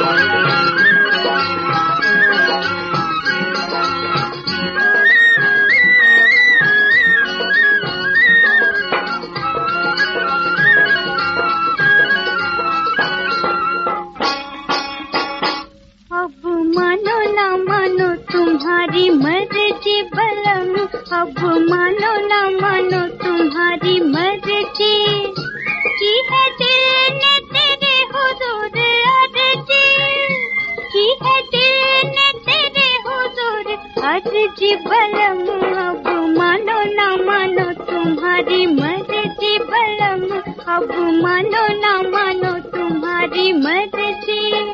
तुम्हारी मर्जी बलम, अब मानो ना मानो तुम्हारी मर्जी, की है दिल ने तेरे हुजूर अर्जी, की है दिल ने तेरे हुजूर अर्जी बलम, अब मानो ना मानो तुम्हारी मर्जी बलम, अब मानो ना मानो तुम्हारी मर्जी।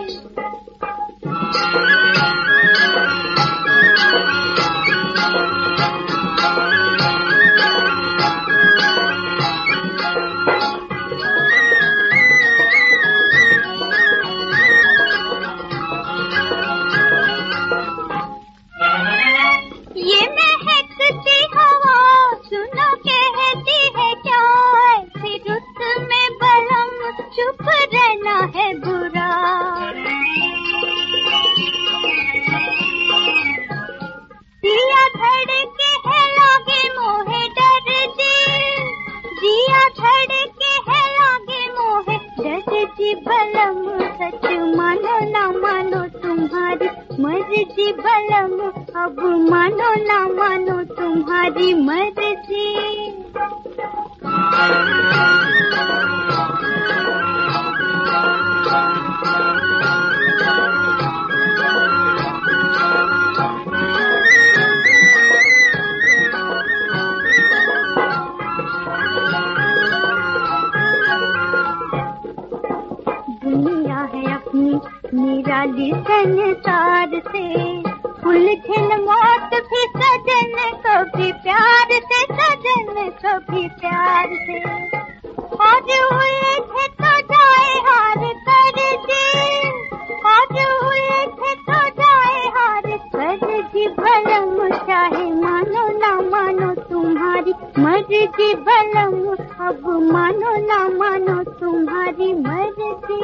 ये महकती हवा सुनो कहती है क्या, ऐसी रुत में बलम चुप रहना है बुरा। जिया धड़के है लागे मोहे डर जी, जिया धड़के है लागे मोहे डर जी बलम, सच मानो ना मानो तुम्हारी मर्जी बलम, अब मानो ना मानो तुम्हारी मर्जी। दुनिया है अपनी निराली संसार से, उलझन मौत भी सजन कभी प्यार से, सजन कभी प्यार से, आज उलझे तो जाए हार कर जी, आज उलझे तो जाए हार कर जी बलम, चाहे मानो ना मानो तुम्हारी मर्जी बलम, अब मानो ना मानो तुम्हारी मर्जी।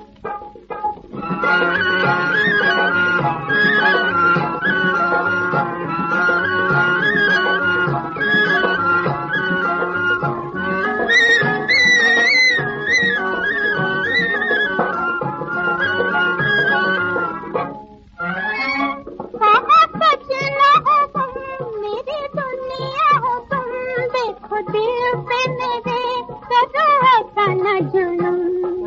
मेरी दुनिया हो तुम, देखो दिल पे मेरे करो ऐसा न जुलूम,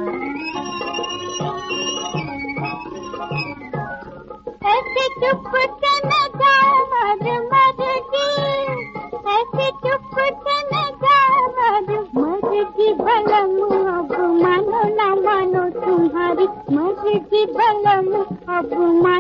ऐसे चुप से न जाओ मर मर जी, ऐसे चुप से न जाओ मर जी बलम, अब मानो ना मानो तुम्हारी मर्जी बलम, अब